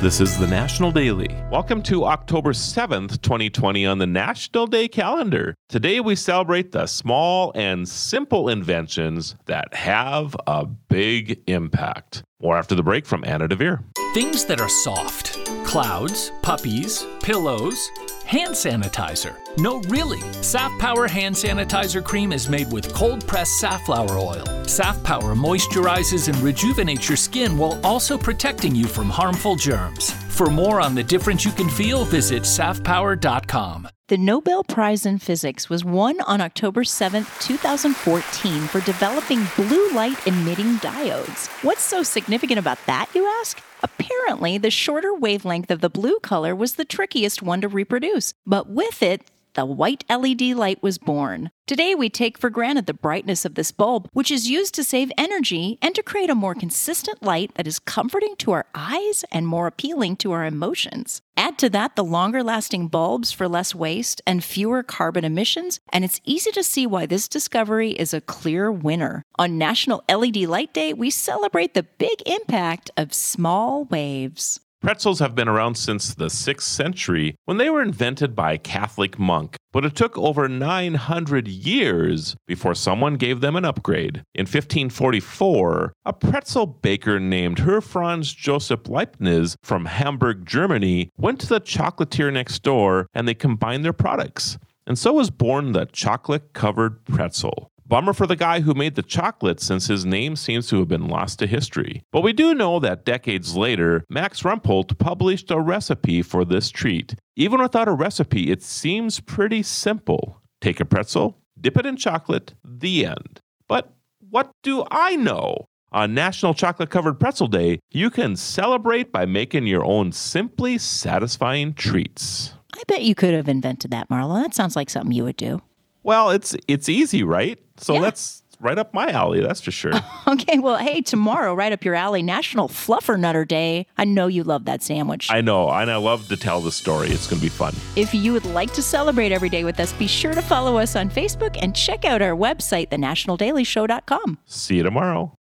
This is the National Daily. Welcome to October 7th, 2020 on the National Day calendar. Today we celebrate the small and simple inventions that have a big impact. More after the break from Anna DeVere. Things that are soft. Clouds, puppies, pillows, hand sanitizer. No, really. Saf Power hand sanitizer cream is made with cold-pressed safflower oil. Saf Power moisturizes and rejuvenates your skin while also protecting you from harmful germs. For more on the difference you can feel, visit safpower.com. The Nobel Prize in Physics was won on October 7, 2014 for developing blue light emitting diodes. What's so significant about that, you ask? Apparently, the shorter wavelength of the blue color was the trickiest one to reproduce, but with it, the white LED light was born. Today, we take for granted the brightness of this bulb, which is used to save energy and to create a more consistent light that is comforting to our eyes and more appealing to our emotions. Add to that the longer-lasting bulbs for less waste and fewer carbon emissions, and it's easy to see why this discovery is a clear winner. On National LED Light Day, we celebrate the big impact of small waves. Pretzels have been around since the 6th century when they were invented by a Catholic monk, but it took over 900 years before someone gave them an upgrade. In 1544, a pretzel baker named Franz Joseph Leibniz from Hamburg, Germany, went to the chocolatier next door and they combined their products. And so was born the chocolate-covered pretzel. Bummer for the guy who made the chocolate since his name seems to have been lost to history. But we do know that decades later, Max Rumpold published a recipe for this treat. Even without a recipe, it seems pretty simple. Take a pretzel, dip it in chocolate, the end. But what do I know? On National Chocolate Covered Pretzel Day, you can celebrate by making your own simply satisfying treats. I bet you could have invented that, Marla. That sounds like something you would do. Well, it's easy, right? So Yeah. That's right up my alley, that's for sure. Okay, well, hey, tomorrow, right up your alley, National Fluffer Nutter Day. I know you love that sandwich. I know, and I love to tell the story. It's going to be fun. If you would like to celebrate every day with us, be sure to follow us on Facebook and check out our website, thenationaldailyshow.com. See you tomorrow.